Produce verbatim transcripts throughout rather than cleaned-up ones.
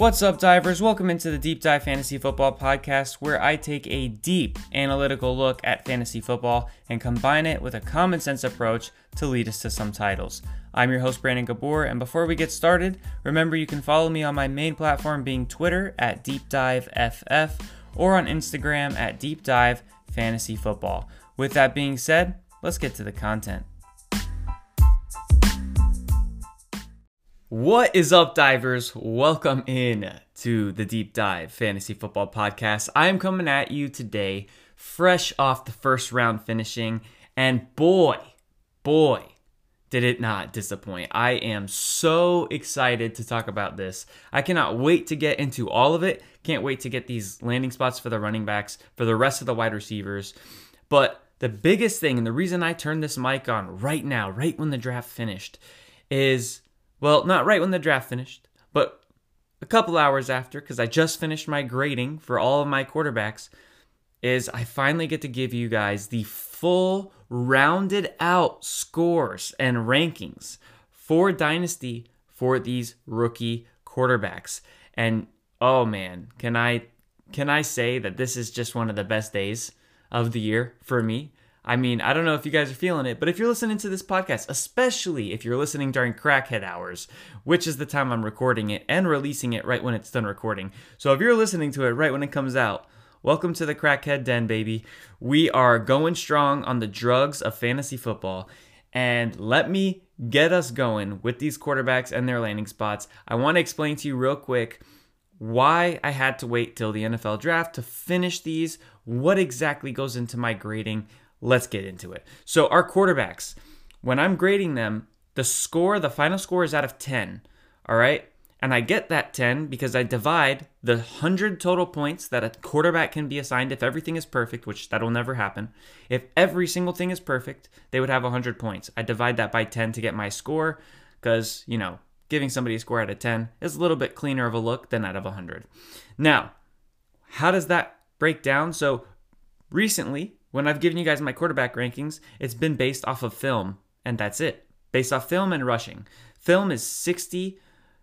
What's up, divers? Welcome into the Deep Dive Fantasy Football Podcast, where I take a deep analytical look at fantasy football and combine it with a common sense approach to lead us to some titles. I'm your host, Brandon Gabor, and before we get started, remember you can follow me on my main platform being Twitter at DeepDiveFF or on Instagram at DeepDiveFantasyFootball. With that being said, let's get to the content. What is up, divers? Welcome in to the Deep Dive Fantasy Football Podcast. I am coming at you today fresh off the first round finishing, and boy, boy, did it not disappoint. I am so excited to talk about this. I cannot wait to get into all of it. Can't wait to get these landing spots for the running backs, for the rest of the wide receivers. But the biggest thing, and the reason I turned this mic on right now, right when the draft finished, is... Well, not right when the draft finished, but a couple hours after, because I just finished my grading for all of my quarterbacks, is I finally get to give you guys the full rounded out scores and rankings for Dynasty for these rookie quarterbacks. And oh man, can I can I say that this is just one of the best days of the year for me? I mean, I don't know if you guys are feeling it, but if you're listening to this podcast, especially if you're listening during crackhead hours, which is the time I'm recording it and releasing it right when it's done recording. So if you're listening to it right when it comes out, welcome to the crackhead den, baby. We are going strong on the drugs of fantasy football. And let me get us going with these quarterbacks and their landing spots. I want to explain to you real quick why I had to wait till the N F L draft to finish these, what exactly goes into my grading. Let's get into it. So our quarterbacks, when I'm grading them, the score, the final score is out of ten, all right? And I get that ten because I divide the one hundred total points that a quarterback can be assigned if everything is perfect, which that'll never happen. If every single thing is perfect, they would have one hundred points. I divide that by ten to get my score because, you know, giving somebody a score out of ten is a little bit cleaner of a look than out of one hundred. Now, how does that break down? So recently, when I've given you guys my quarterback rankings, it's been based off of film, and that's it. Based off film and rushing. Film is sixty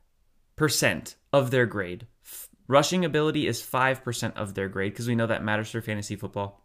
percent of their grade. F- rushing ability is five percent of their grade, because we know that matters for fantasy football.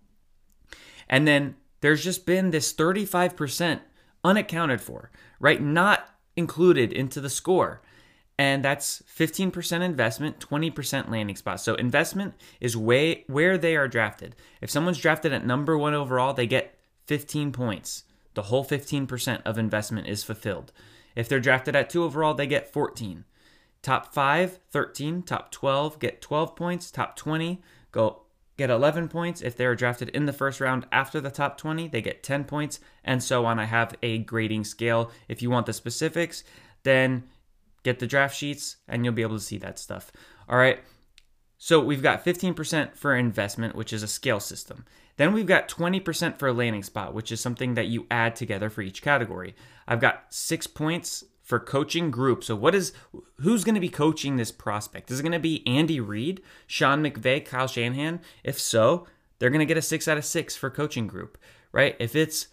And then there's just been this thirty-five percent unaccounted for, right? Not included into the score. And that's fifteen percent investment, twenty percent landing spot. So investment is way where they are drafted. If someone's drafted at number one overall, they get fifteen points. The whole fifteen percent of investment is fulfilled. If they're drafted at two overall, they get fourteen. Top five, thirteen. Top twelve, get twelve points. Top twenty, go get eleven points. If they're drafted in the first round after the top twenty, they get ten points, and so on. I have a grading scale. If you want the specifics, then get the draft sheets, and you'll be able to see that stuff. All right. So we've got fifteen percent for investment, which is a scale system. Then we've got twenty percent for a landing spot, which is something that you add together for each category. I've got six points for coaching group. So what is, who's going to be coaching this prospect? Is it going to be Andy Reid, Sean McVay, Kyle Shanahan? If so, they're going to get a six out of six for coaching group, right? If it's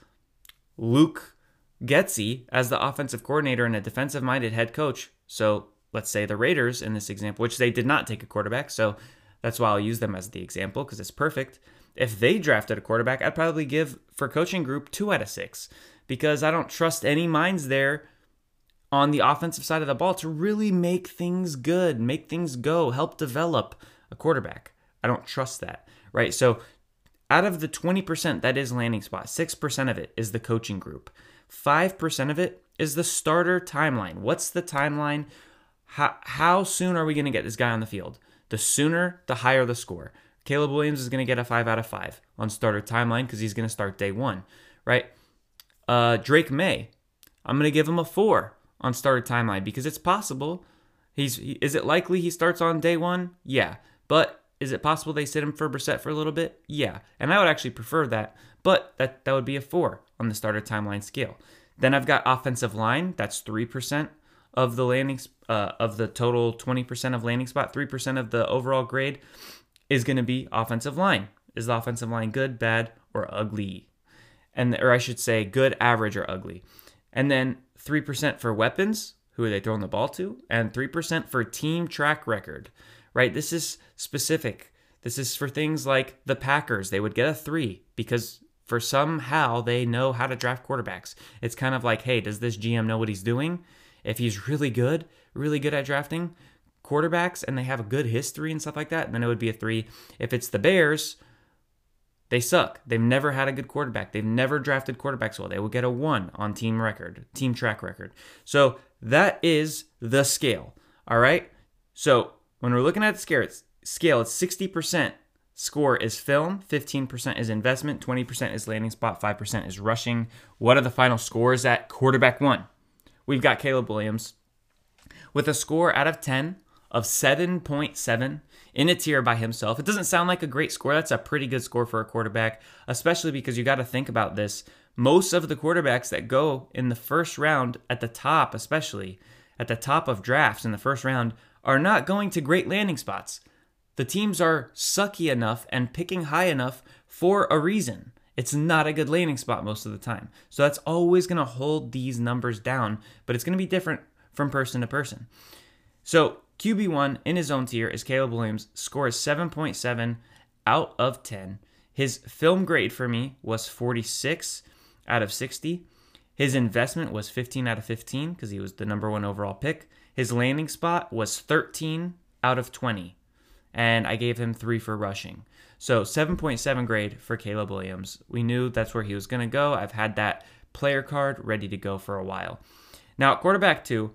Luke Getsy as the offensive coordinator and a defensive-minded head coach, so let's say the Raiders in this example, which they did not take a quarterback, so that's why I'll use them as the example because it's perfect. If they drafted a quarterback, I'd probably give for coaching group two out of six because I don't trust any minds there on the offensive side of the ball to really make things good, make things go, help develop a quarterback. I don't trust that, right? So out of the twenty percent that is landing spot, six percent of it is the coaching group. five percent of it is the starter timeline. What's the timeline? How, how soon are we going to get this guy on the field? The sooner, the higher the score. Caleb Williams is going to get a five out of five on starter timeline because he's going to start day one, right? Uh, Drake May, I'm going to give him a four on starter timeline because it's possible. He's Is it likely he starts on day one? Yeah. But is it possible they sit him for Brissett for a little bit? Yeah. And I would actually prefer that, but that, that would be a four on the starter timeline scale. Then I've got offensive line. That's three percent of the landing uh, of the total twenty percent of landing spot. three percent of the overall grade is going to be offensive line. Is the offensive line good, bad, or ugly? And or I should say good, average, or ugly. And then three percent for weapons. who are they throwing the ball to, and three percent for team track record, right? This is specific. This is for things like the Packers. They would get a three because for somehow they know how to draft quarterbacks. It's kind of like, hey, does this G M know what he's doing? If he's really good, really good at drafting quarterbacks and they have a good history and stuff like that, then it would be a three. If it's the Bears, they suck. They've never had a good quarterback. They've never drafted quarterbacks well. They will get a one on team record, team track record. So that is the scale. All right. So when we're looking at the scale, it's, scale, it's sixty percent score is film, fifteen percent is investment, twenty percent is landing spot, five percent is rushing. What are the final scores at quarterback one? We've got Caleb Williams with a score out of ten of seven point seven in a tier by himself. It doesn't sound like a great score. That's a pretty good score for a quarterback, especially because you got to think about this. Most of the quarterbacks that go in the first round at the top, especially at the top of drafts in the first round, are not going to great landing spots. The teams are sucky enough and picking high enough for a reason. It's not a good landing spot most of the time. So that's always going to hold these numbers down, but it's going to be different from person to person. So Q B one in his own tier is Caleb Williams. Score is seven point seven out of ten. His film grade for me was forty-six out of sixty. His investment was fifteen out of fifteen because he was the number one overall pick. His landing spot was thirteen out of twenty. And I gave him three for rushing. So seven point seven grade for Caleb Williams. We knew that's where he was going to go. I've had that player card ready to go for a while. Now, at quarterback two,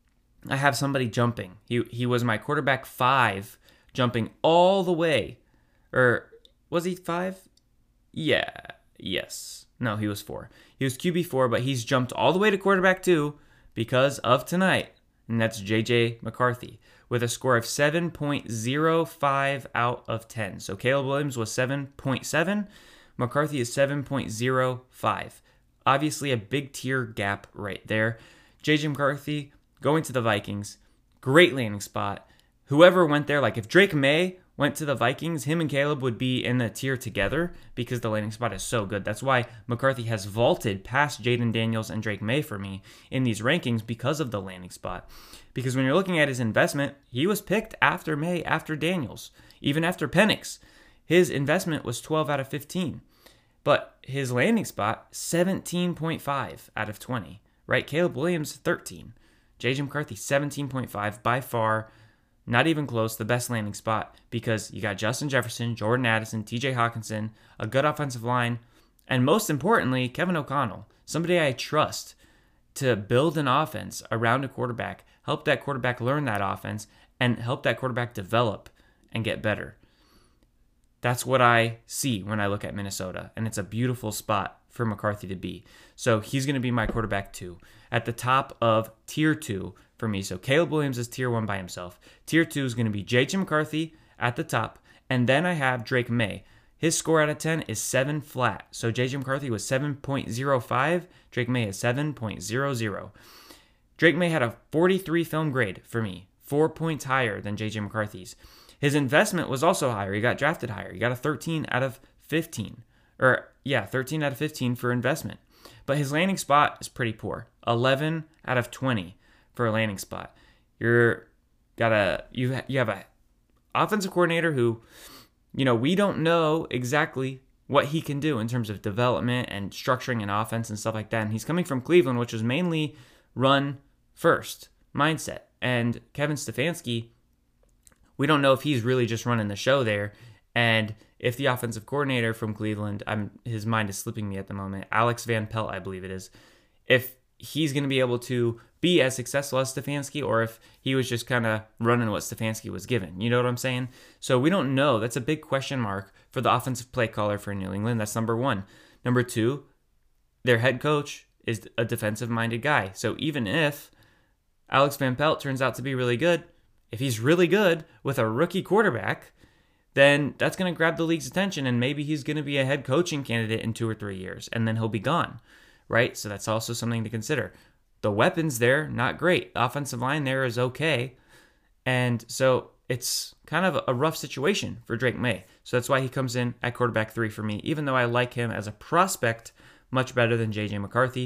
I have somebody jumping. He he was my quarterback five, jumping all the way. Or was he five? Yeah. Yes. No, he was four. He was Q B four, but he's jumped all the way to quarterback two because of tonight. And that's J J McCarthy with a score of seven point oh five out of ten. So Caleb Williams was seven point seven. McCarthy is seven point oh five. Obviously a big tier gap right there. J J McCarthy going to the Vikings. Great landing spot. Whoever went there, like if Drake May went to the Vikings, him and Caleb would be in the tier together because the landing spot is so good. That's why McCarthy has vaulted past Jaden Daniels and Drake May for me in these rankings because of the landing spot. Because when you're looking at his investment, he was picked after May, after Daniels, even after Penix. His investment was twelve out of fifteen. But his landing spot, seventeen point five out of twenty. Right? Caleb Williams, thirteen. J J McCarthy, seventeen point five. By far, not even close, the best landing spot because you got Justin Jefferson, Jordan Addison, T J Hawkinson, a good offensive line, and most importantly, Kevin O'Connell, somebody I trust to build an offense around a quarterback, help that quarterback learn that offense, and help that quarterback develop and get better. That's what I see when I look at Minnesota, and it's a beautiful spot for McCarthy to be. So he's going to be my quarterback two. At the top of tier two for me. So Caleb Williams is tier one by himself. Tier two is going to be J J McCarthy at the top. And then I have Drake May. His score out of ten is seven flat. So J J McCarthy was seven point oh five. Drake May is seven point oh oh. Drake May had a forty-three film grade for me. Four points higher than J J McCarthy's. His investment was also higher. He got drafted higher. He got a thirteen out of fifteen. Or, yeah, thirteen out of fifteen for investment. But his landing spot is pretty poor. eleven out of twenty for a landing spot. You're got a you you have a offensive coordinator who, you know, we don't know exactly what he can do in terms of development and structuring an offense and stuff like that. And he's coming from Cleveland, which was mainly run first mindset. And Kevin Stefanski, we don't know if he's really just running the show there. And if the offensive coordinator from Cleveland, I'm his mind is slipping me at the moment, Alex Van Pelt, I believe it is, if he's going to be able to be as successful as Stefanski, or if he was just kind of running what Stefanski was given. You know what I'm saying? So we don't know. That's a big question mark for the offensive play caller for New England. That's number one. Number two, their head coach is a defensive-minded guy. So even if Alex Van Pelt turns out to be really good, if he's really good with a rookie quarterback, then that's going to grab the league's attention, and maybe he's going to be a head coaching candidate in two or three years, and then he'll be gone, right? So that's also something to consider. The weapons there, not great. The offensive line there is okay, and so it's kind of a rough situation for Drake May. So that's why he comes in at quarterback three for me, even though I like him as a prospect much better than J J McCarthy.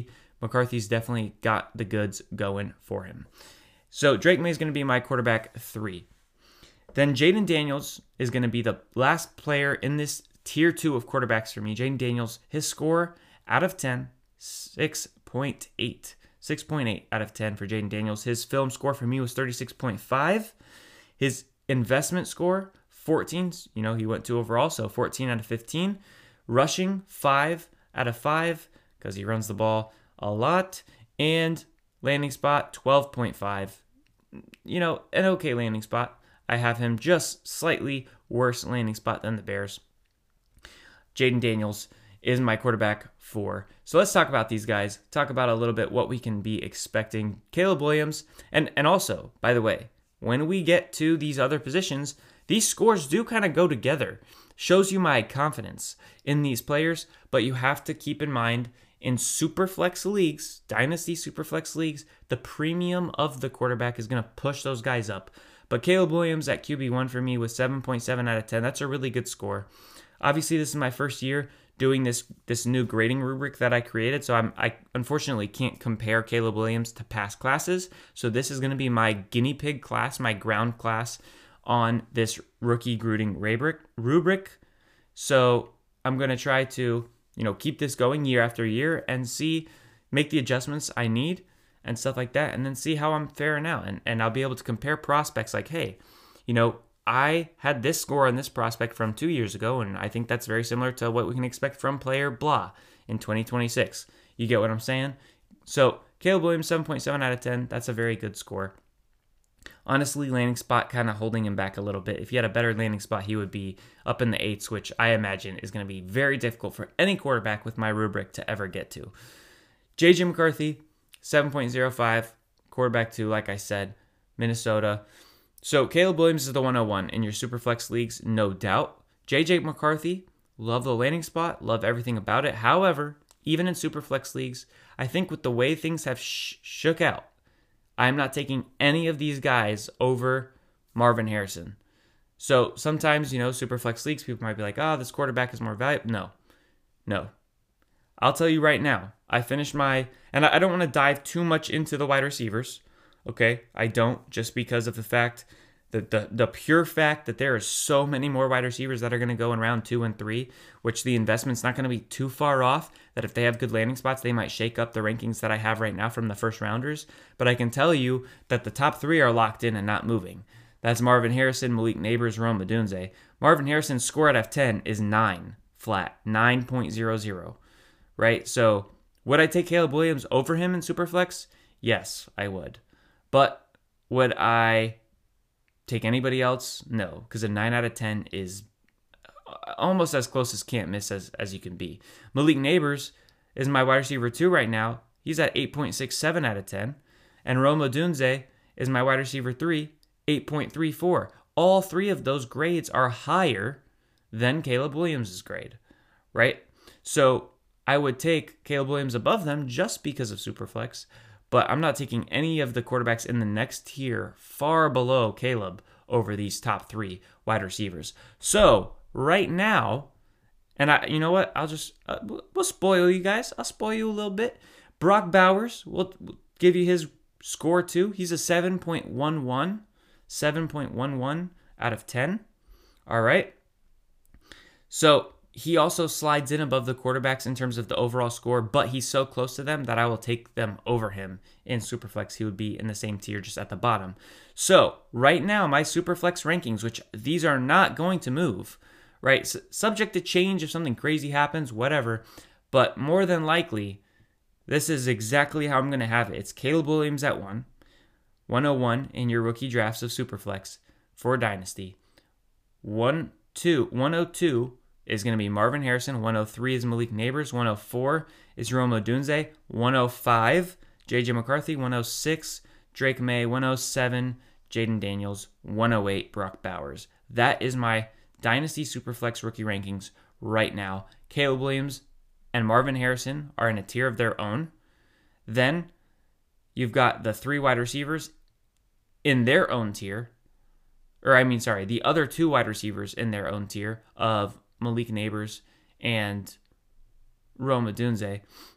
McCarthy's definitely got the goods going for him. So Drake Maye is going to be my quarterback three. Then Jayden Daniels is going to be the last player in this tier two of quarterbacks for me. Jayden Daniels, his score out of ten, six point eight. six point eight out of ten for Jayden Daniels. His film score for me was thirty-six point five. His investment score, fourteen. You know, he went two overall, so fourteen out of fifteen. Rushing, five out of five, because he runs the ball a lot. And landing spot, twelve point five. You know, an okay landing spot. I have him just slightly worse landing spot than the Bears. Jayden Daniels is my quarterback four. So let's talk about these guys. Talk about a little bit what we can be expecting. Caleb Williams, and, and also, by the way, when we get to these other positions, these scores do kind of go together. Shows you my confidence in these players, but you have to keep in mind in Superflex leagues, Dynasty Superflex leagues, the premium of the quarterback is going to push those guys up. But Caleb Williams at Q B one for me with seven point seven out of ten. That's a really good score. Obviously, this is my first year doing this this new grading rubric that I created, so I'm, I unfortunately can't compare Caleb Williams to past classes. So this is going to be my guinea pig class, my ground class on this rookie grading rubric. rubric. So I'm going to try to, you know, keep this going year after year and see, make the adjustments I need and stuff like that, and then see how I'm faring out. And, and I'll be able to compare prospects like, hey, you know, I had this score on this prospect from two years ago, and I think that's very similar to what we can expect from player blah in twenty twenty-six. You get what I'm saying? So Caleb Williams, seven point seven out of ten. That's a very good score. Honestly, landing spot kind of holding him back a little bit. If he had a better landing spot, he would be up in the eights, which I imagine is going to be very difficult for any quarterback with my rubric to ever get to. J J McCarthy, seven point oh five, quarterback two, like I said, Minnesota. So Caleb Williams is the one oh one in your Superflex leagues, no doubt. J J McCarthy, love the landing spot, love everything about it. However, even in Superflex leagues, I think with the way things have sh- shook out, I'm not taking any of these guys over Marvin Harrison. So sometimes, you know, Superflex leagues, people might be like, oh, this quarterback is more valuable. No, no. I'll tell you right now, I finished my, and I don't want to dive too much into the wide receivers. Okay, I don't, just because of the fact that the, the pure fact that there are so many more wide receivers that are going to go in round two and three, which the investment's not going to be too far off, that if they have good landing spots, they might shake up the rankings that I have right now from the first rounders. But I can tell you that the top three are locked in and not moving. That's Marvin Harrison, Malik Nabers, Rome Odunze. Marvin Harrison's score out of ten is nine flat, nine point oh oh, right? So would I take Caleb Williams over him in Superflex? Yes, I would. But would I take anybody else? No, because a nine out of ten is almost as close as can't miss as, as you can be. Malik Nabers is my wide receiver two right now. He's at eight point six seven out of ten. And Rome Odunze is my wide receiver three, eight point three four. All three of those grades are higher than Caleb Williams' grade, right? So I would take Caleb Williams above them just because of Superflex. But I'm not taking any of the quarterbacks in the next tier far below Caleb over these top three wide receivers. So right now, and I, you know what? I'll just, uh, we'll spoil you guys. I'll spoil you a little bit. Brock Bowers, we'll, we'll give you his score too. He's a seven point one one, seven point one one out of ten. All right. So he also slides in above the quarterbacks in terms of the overall score, but he's so close to them that I will take them over him in Superflex. He would be in the same tier, just at the bottom. So right now, my Superflex rankings, which these are not going to move, right? S- subject to change if something crazy happens, whatever. But more than likely, this is exactly how I'm going to have it. It's Caleb Williams at one, one oh one in your rookie drafts of Superflex for Dynasty. one, two, one oh two is going to be Marvin Harrison. one oh three is Malik Nabers. one oh four is Rome Odunze. one oh five, J J McCarthy. one oh six, Drake Maye. one oh seven, Jayden Daniels. one oh eight, Brock Bowers. That is my Dynasty Superflex rookie rankings right now. Caleb Williams and Marvin Harrison are in a tier of their own. Then you've got the three wide receivers in their own tier. Or I mean, sorry, the other two wide receivers in their own tier of Malik Nabers and Rome Odunze.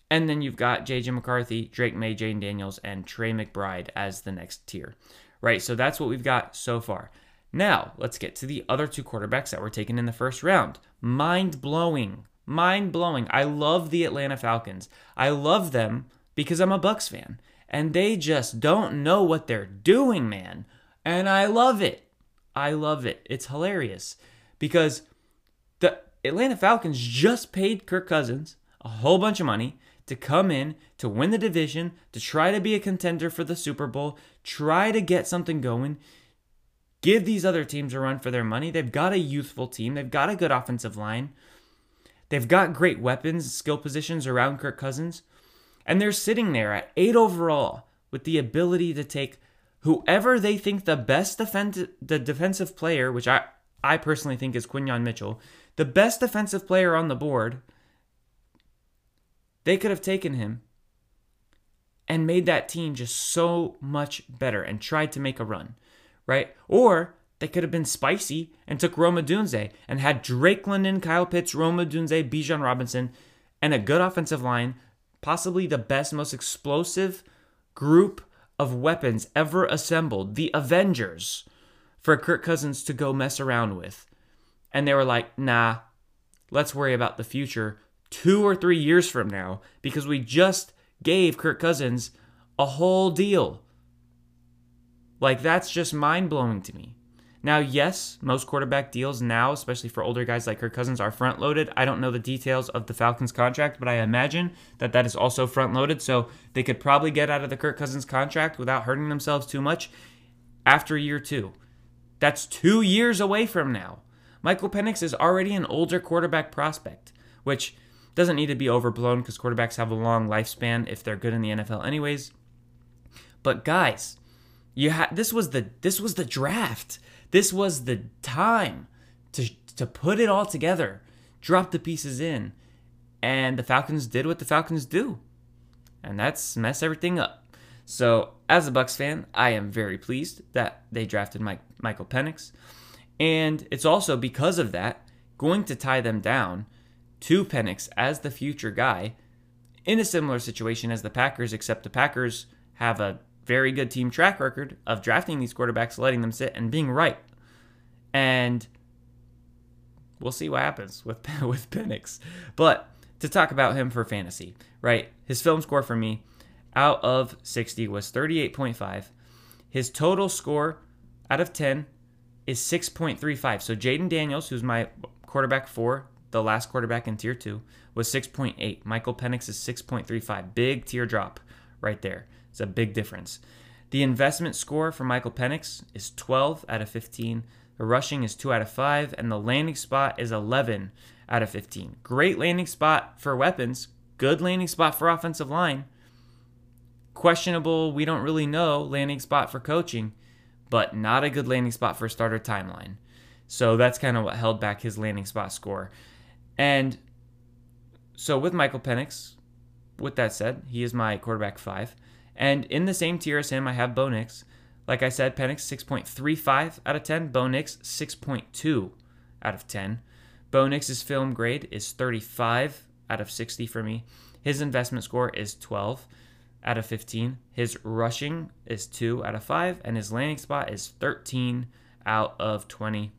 And then you've got J J McCarthy, Drake May, Jaden Daniels, and Trey McBride as the next tier, right? So that's what we've got so far. Now, let's get to the other two quarterbacks that were taken in the first round. Mind-blowing. Mind-blowing. I love the Atlanta Falcons. I love them because I'm a Bucs fan. And they just don't know what they're doing, man. And I love it. I love it. It's hilarious. Because the Atlanta Falcons just paid Kirk Cousins a whole bunch of money to come in, to win the division, to try to be a contender for the Super Bowl, try to get something going, give these other teams a run for their money. They've got a youthful team. They've got a good offensive line. They've got great weapons, skill positions around Kirk Cousins. And they're sitting there at eight overall with the ability to take whoever they think the best defend- the defensive player, which I, I personally think is Quinyon Mitchell, the best defensive player on the board. They could have taken him and made that team just so much better and tried to make a run, right? Or they could have been spicy and took Rome Odunze and had Drake London, Kyle Pitts, Rome Odunze, Bijan Robinson, and a good offensive line, possibly the best, most explosive group of weapons ever assembled, the Avengers, for Kirk Cousins to go mess around with. And they were like, nah, let's worry about the future two or three years from now because we just gave Kirk Cousins a whole deal. Like, that's just mind-blowing to me. Now, yes, most quarterback deals now, especially for older guys like Kirk Cousins, are front-loaded. I don't know the details of the Falcons contract, but I imagine that that is also front-loaded, so they could probably get out of the Kirk Cousins contract without hurting themselves too much after year two. That's two years away from now. Michael Penix is already an older quarterback prospect, which doesn't need to be overblown because quarterbacks have a long lifespan if they're good in the N F L anyways. But guys, you ha- this was the this was the draft. This was the time to to put it all together, drop the pieces in, and the Falcons did what the Falcons do, and that's mess everything up. So, as a Bucs fan, I am very pleased that they drafted Mike, Michael Penix, and it's also because of that going to tie them down to Penix as the future guy in a similar situation as the Packers, except the Packers have a very good team track record of drafting these quarterbacks, letting them sit, and being right. And we'll see what happens with with Penix. But to talk about him for fantasy, right? His film score for me out of sixty was thirty-eight point five. His total score out of ten is six point three five. So Jaden Daniels, who's my quarterback four, the last quarterback in tier two, was six point eight. Michael Penix is six point three five. Big tier drop right there. It's a big difference. The investment score for Michael Penix is twelve out of fifteen. The rushing is two out of five. And the landing spot is eleven out of fifteen. Great landing spot for weapons. Good landing spot for offensive line. Questionable, we don't really know, landing spot for coaching. But not a good landing spot for starter timeline. So that's kind of what held back his landing spot score. And so with Michael Penix, with that said, he is my quarterback five. And in the same tier as him, I have Bo Nix. Like I said, Penix six point three five out of ten. Bo Nix six point two out of ten. Bo Nix's film grade is thirty-five out of sixty for me. His investment score is twelve out of fifteen. His rushing is two out of five. And his landing spot is thirteen out of twenty.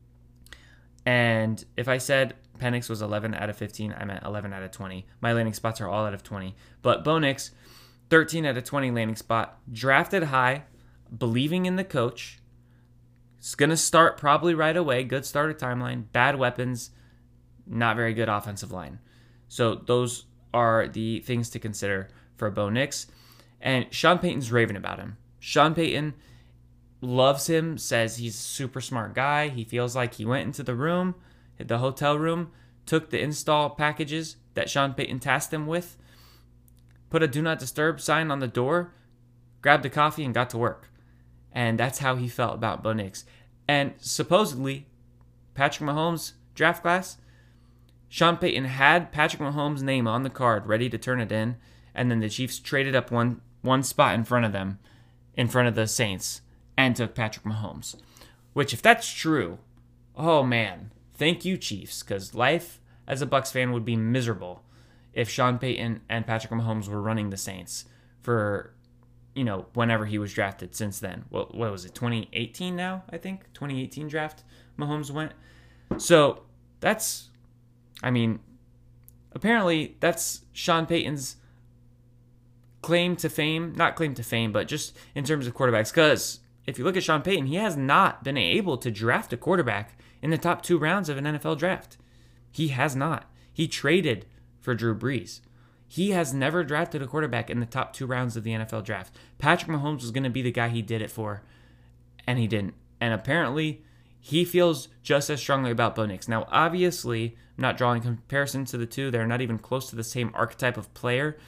And if I said Penix was eleven out of fifteen, I meant eleven out of twenty. My landing spots are all out of twenty. But Bo Nix, thirteen out of twenty landing spot. Drafted high, believing in the coach. It's going to start probably right away. Good starter timeline. Bad weapons. Not very good offensive line. So those are the things to consider for Bo Nix. And Sean Payton's raving about him. Sean Payton loves him, says he's a super smart guy. He feels like he went into the room, the hotel room, took the install packages that Sean Payton tasked him with, put a do not disturb sign on the door, grabbed a coffee, and got to work. And that's how he felt about Bo Nix. And supposedly, Patrick Mahomes' draft class, Sean Payton had Patrick Mahomes' name on the card, ready to turn it in, and then the Chiefs traded up one, one spot in front of them, in front of the Saints, and took Patrick Mahomes. Which, if that's true, oh man, thank you, Chiefs, because life as a Bucs fan would be miserable if Sean Payton and Patrick Mahomes were running the Saints for, you know, whenever he was drafted since then. What, what was it, twenty eighteen now, I think? twenty eighteen draft, Mahomes went. So that's, I mean, apparently that's Sean Payton's claim to fame. Not claim to fame, but just in terms of quarterbacks. Because if you look at Sean Payton, he has not been able to draft a quarterback in the top two rounds of an N F L draft. He has not. He traded for Drew Brees. He has never drafted a quarterback in the top two rounds of the N F L draft. Patrick Mahomes was going to be the guy he did it for, and he didn't. And apparently, he feels just as strongly about Bo Nix. Now, obviously, I'm not drawing comparisons to the two. They're not even close to the same archetype of player.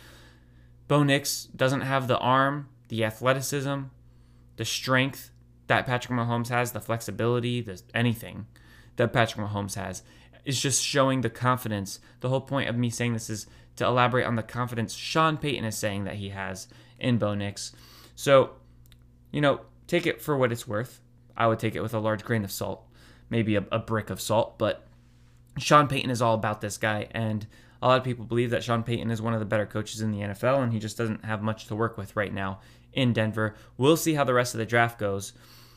Bo Nix doesn't have the arm, the athleticism, the strength that Patrick Mahomes has, the flexibility, the anything that Patrick Mahomes has. It's just showing the confidence. The whole point of me saying this is to elaborate on the confidence Sean Payton is saying that he has in Bo Nix. So, you know, take it for what it's worth. I would take it with a large grain of salt, maybe a, a brick of salt, but Sean Payton is all about this guy, and a lot of people believe that Sean Payton is one of the better coaches in the N F L, and he just doesn't have much to work with right now in Denver. We'll see how the rest of the draft goes.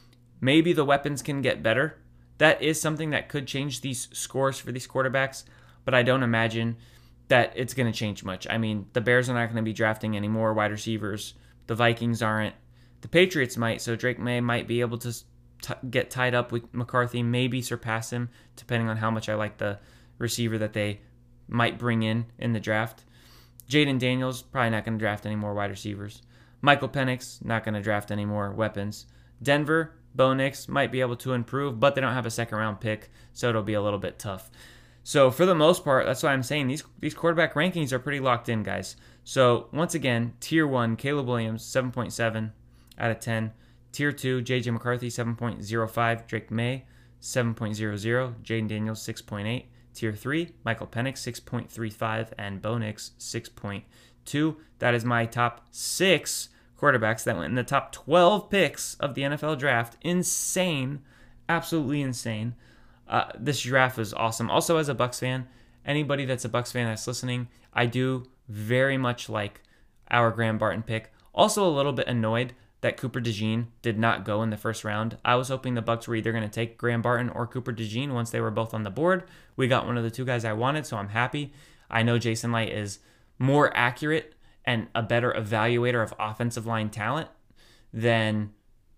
Maybe the weapons can get better. That is something that could change these scores for these quarterbacks, but I don't imagine that it's going to change much. I mean, the Bears are not going to be drafting any more wide receivers. The Vikings aren't. The Patriots might, so Drake May might be able to t- get tied up with McCarthy, maybe surpass him, depending on how much I like the receiver that they might bring in in the draft. Jaden Daniels, probably not going to draft any more wide receivers. Michael Penix, not going to draft any more weapons. Denver, Bo Nix might be able to improve, but they don't have a second round pick, so it'll be a little bit tough. So for the most part, that's why I'm saying these these quarterback rankings are pretty locked in, guys. So once again, Tier one, Caleb Williams, seven point seven out of ten. Tier two, J J McCarthy, seven point oh five. Drake May, seven point oh oh. Jaden Daniels, six point eight. Tier three, Michael Penix, six point three five. And Bo Nix, six point two. That is my top six quarterbacks that went in the top twelve picks of the N F L draft. Insane. Absolutely insane. Uh, this draft was awesome. Also, as a Bucs fan, anybody that's a Bucs fan that's listening, I do very much like our Graham Barton pick. Also, a little bit annoyed that Cooper DeJean did not go in the first round. I was hoping the Bucs were either going to take Graham Barton or Cooper DeJean once they were both on the board. We got one of the two guys I wanted, so I'm happy. I know Jason Light is more accurate and a better evaluator of offensive line talent than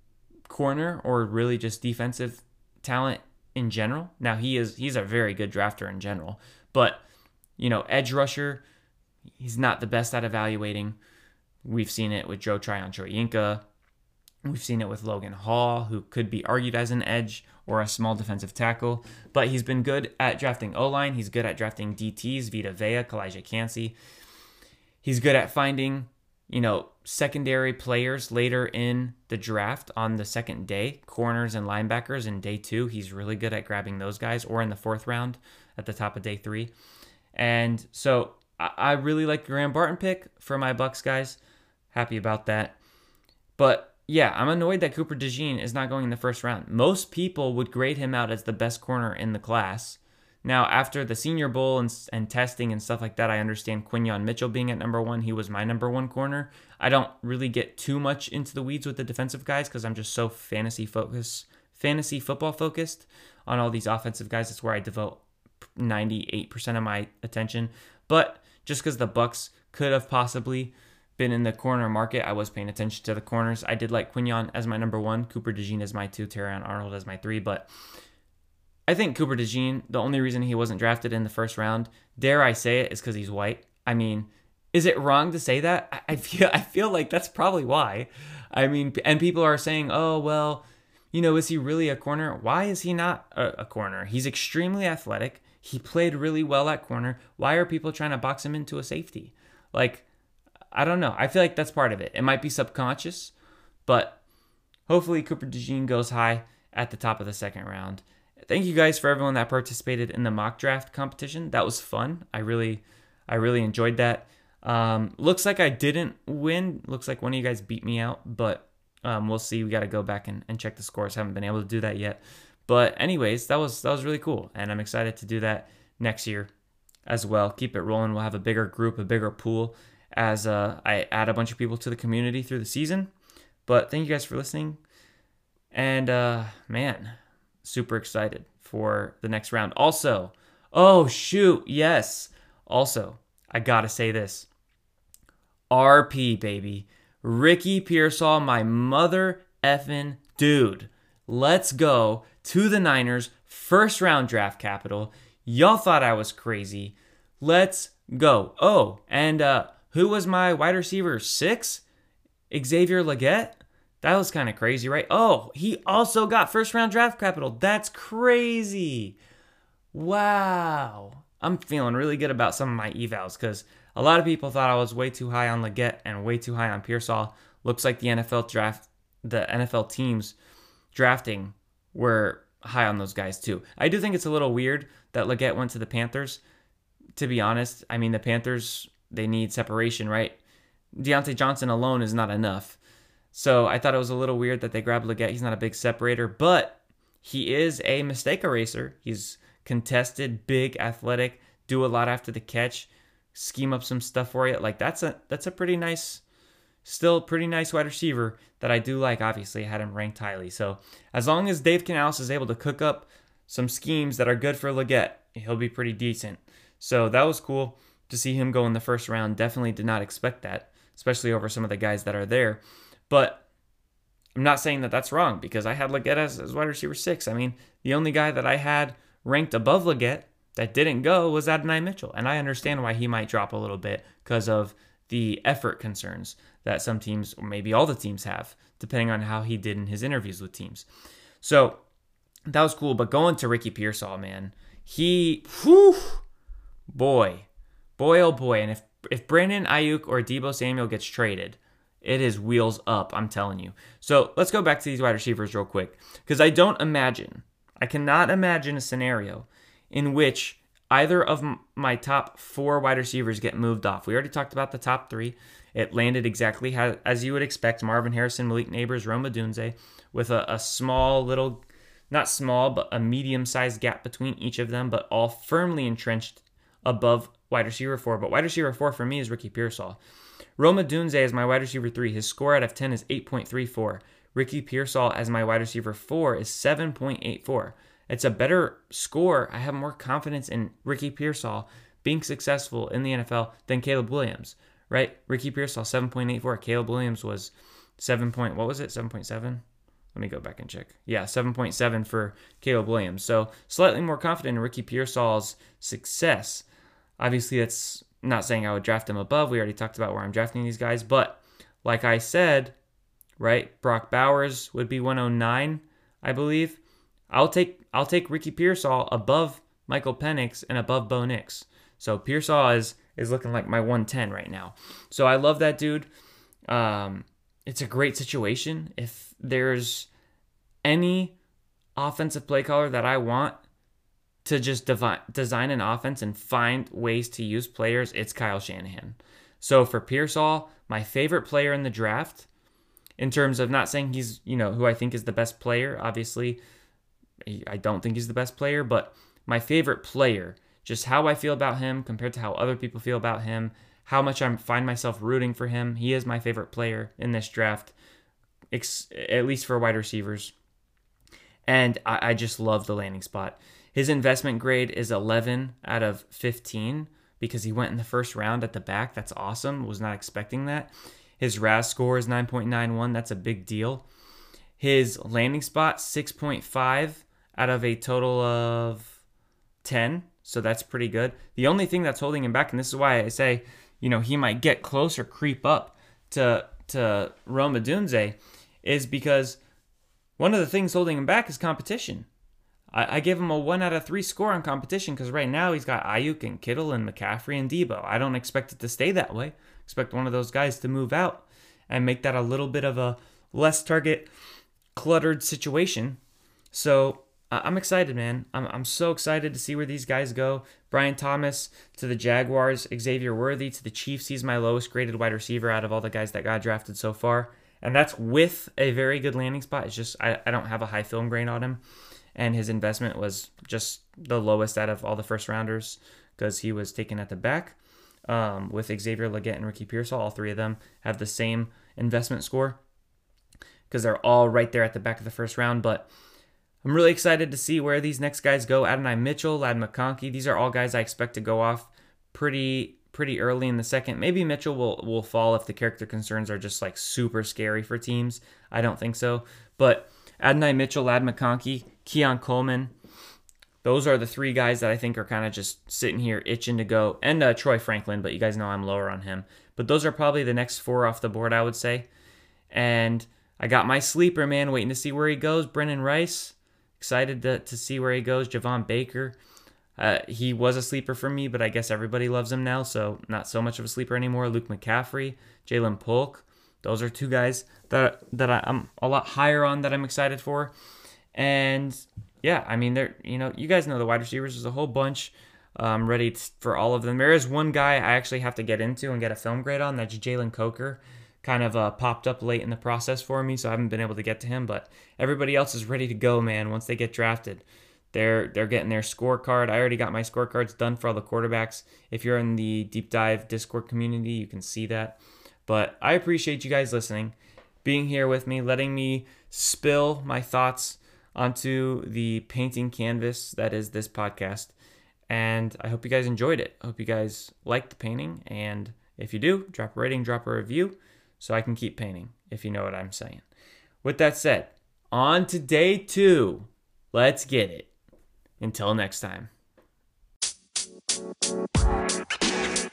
corner or really just defensive talent in general. Now, he is he's a very good drafter in general, but, you know, edge rusher, he's not the best at evaluating. We've seen it with Joe Tryon-Shoyinka. We've seen it with Logan Hall, who could be argued as an edge or a small defensive tackle, but he's been good at drafting O-line. He's good at drafting D Ts, Vita Vea, Kalijah Cansey. He's good at finding, you know, secondary players later in the draft on the second day, corners and linebackers in day two. He's really good at grabbing those guys, or in the fourth round at the top of day three. And so I really like the Graham Barton pick for my Bucs guys. Happy about that. But yeah, I'm annoyed that Cooper DeJean is not going in the first round. Most people would grade him out as the best corner in the class. Now, after the Senior Bowl and, and testing and stuff like that, I understand Quinyon Mitchell being at number one. He was my number one corner. I don't really get too much into the weeds with the defensive guys because I'm just so fantasy focused, fantasy football focused on all these offensive guys. That's where I devote ninety-eight percent of my attention. But just because the Bucs could have possibly been in the corner market, I was paying attention to the corners. I did like Quinyon as my number one, Cooper DeJean as my two, Terrion Arnold as my three, but I think Cooper DeJean, the only reason he wasn't drafted in the first round, dare I say it, is because he's white. I mean, is it wrong to say that? I feel I feel like that's probably why. I mean, and people are saying, oh, well, you know, is he really a corner? Why is he not a, a corner? He's extremely athletic. He played really well at corner. Why are people trying to box him into a safety? Like, I don't know. I feel like that's part of it. It might be subconscious, but hopefully Cooper DeJean goes high at the top of the second round. Thank you guys for everyone that participated in the mock draft competition. That was fun. I really, I really enjoyed that. Um, looks like I didn't win. Looks like one of you guys beat me out, but um, we'll see. We got to go back and, and check the scores. Haven't been able to do that yet. But anyways, that was that was really cool, and I'm excited to do that next year as well. Keep it rolling. We'll have a bigger group, a bigger pool as uh, I add a bunch of people to the community through the season. But thank you guys for listening. And uh, man, super excited for the next round. Also, oh shoot, yes. Also, I gotta say this. R P, baby. Ricky Pearsall, my mother effing dude. Let's go to the Niners, first round draft capital. Y'all thought I was crazy. Let's go. Oh, and uh, who was my wide receiver? Six? Xavier Legette? That was kind of crazy, right? Oh, he also got first round draft capital. That's crazy. Wow. I'm feeling really good about some of my evals because a lot of people thought I was way too high on Legette and way too high on Pearsall. Looks like the N F L draft, the N F L teams drafting were high on those guys too. I do think it's a little weird that Legette went to the Panthers. To be honest, I mean, the Panthers, they need separation, right? Deontay Johnson alone is not enough. So I thought it was a little weird that they grabbed Legette. He's not a big separator, but he is a mistake eraser. He's contested, big, athletic, do a lot after the catch, scheme up some stuff for you. Like that's a that's a pretty nice, still pretty nice wide receiver that I do like. Obviously, I had him ranked highly. So as long as Dave Canales is able to cook up some schemes that are good for Legette, he'll be pretty decent. So that was cool to see him go in the first round. Definitely did not expect that, especially over some of the guys that are there. But I'm not saying that that's wrong because I had Legette as, as wide receiver six. I mean, the only guy that I had ranked above Legette that didn't go was Adonai Mitchell. And I understand why he might drop a little bit because of the effort concerns that some teams, or maybe all the teams have, depending on how he did in his interviews with teams. So that was cool. But going to Ricky Pearsall, man, he, whew, boy, boy, oh boy. And if, if Brandon Ayuk or Deebo Samuel gets traded, it is wheels up, I'm telling you. So let's go back to these wide receivers real quick because I don't imagine, I cannot imagine a scenario in which either of my top four wide receivers get moved off. We already talked about the top three. It landed exactly how, as you would expect. Marvin Harrison, Malik Neighbors, Rome Odunze, with a, a small little, not small, but a medium-sized gap between each of them, but all firmly entrenched above wide receiver four. But wide receiver four for me is Ricky Pearsall. Rome Odunze is my wide receiver three. His score out of ten is eight point three four. Ricky Pearsall as my wide receiver four is seven point eight four. It's a better score. I have more confidence in Ricky Pearsall being successful in the N F L than Caleb Williams, right? Ricky Pearsall, seven point eight four. Caleb Williams was seven. Point, what was it? seven point seven? Let me go back and check. Yeah, seven point seven for Caleb Williams. So slightly more confident in Ricky Pearsall's success. Obviously, that's not saying I would draft him above. We already talked about where I'm drafting these guys. But like I said, right, Brock Bowers would be one oh nine, I believe. I'll take I'll take Ricky Pearsall above Michael Penix and above Bo Nix. So Pearsall is is looking like my one ten right now. So I love that dude. Um, it's a great situation. If there's any offensive play caller that I want to just devi- design an offense and find ways to use players, it's Kyle Shanahan. So for Pearsall, my favorite player in the draft, in terms of not saying he's, you know, who I think is the best player, obviously, I don't think he's the best player, but my favorite player, just how I feel about him compared to how other people feel about him, how much I find myself rooting for him. He is my favorite player in this draft, at least for wide receivers. And I, I just love the landing spot. His investment grade is eleven out of fifteen because he went in the first round at the back. That's awesome. Was not expecting that. His R A S score is nine point nine one. That's a big deal. His landing spot, six point five out of a total of ten. So that's pretty good. The only thing that's holding him back, and this is why I say, you know, he might get close or creep up to, to Rome Odunze, is because one of the things holding him back is competition. I, I give him a one out of three score on competition because right now he's got Ayuk and Kittle and McCaffrey and Deebo. I don't expect it to stay that way. Expect one of those guys to move out and make that a little bit of a less target cluttered situation. So uh, I'm excited, man. I'm I'm so excited to see where these guys go. Brian Thomas to the Jaguars, Xavier Worthy to the Chiefs. He's my lowest graded wide receiver out of all the guys that got drafted so far. And that's with a very good landing spot. It's just I, I don't have a high film grade on him. And his investment was just the lowest out of all the first rounders because he was taken at the back um, with Xavier Legette and Ricky Pearsall. All three of them have the same investment score because they're all right there at the back of the first round. But I'm really excited to see where these next guys go. Adonai Mitchell, Ladd McConkey, these are all guys I expect to go off pretty pretty early in the second. Maybe Mitchell will, will fall if the character concerns are just like super scary for teams. I don't think so. But Adonai Mitchell, Ladd McConkey, Keon Coleman, those are the three guys that I think are kind of just sitting here itching to go. And uh, Troy Franklin, but you guys know I'm lower on him. But those are probably the next four off the board, I would say. And I got my sleeper, man, waiting to see where he goes. Brennan Rice, excited to, to see where he goes. Javon Baker. Uh, he was a sleeper for me, but I guess everybody loves him now, so not so much of a sleeper anymore. Luke McCaffrey, Jalen Polk. Those are two guys that that I, I'm a lot higher on that I'm excited for. And yeah, I mean, they're you know you guys know the wide receivers. There's a whole bunch. I'm ready t- for all of them. There is one guy I actually have to get into and get a film grade on. That's Jalen Coker. Kind of uh, popped up late in the process for me, so I haven't been able to get to him. But everybody else is ready to go, man. Once they get drafted. They're they're getting their scorecard. I already got my scorecards done for all the quarterbacks. If you're in the Deep Dive Discord community, you can see that. But I appreciate you guys listening, being here with me, letting me spill my thoughts onto the painting canvas that is this podcast. And I hope you guys enjoyed it. I hope you guys liked the painting. And if you do, drop a rating, drop a review so I can keep painting, if you know what I'm saying. With that said, on to day two. Let's get it. Until next time.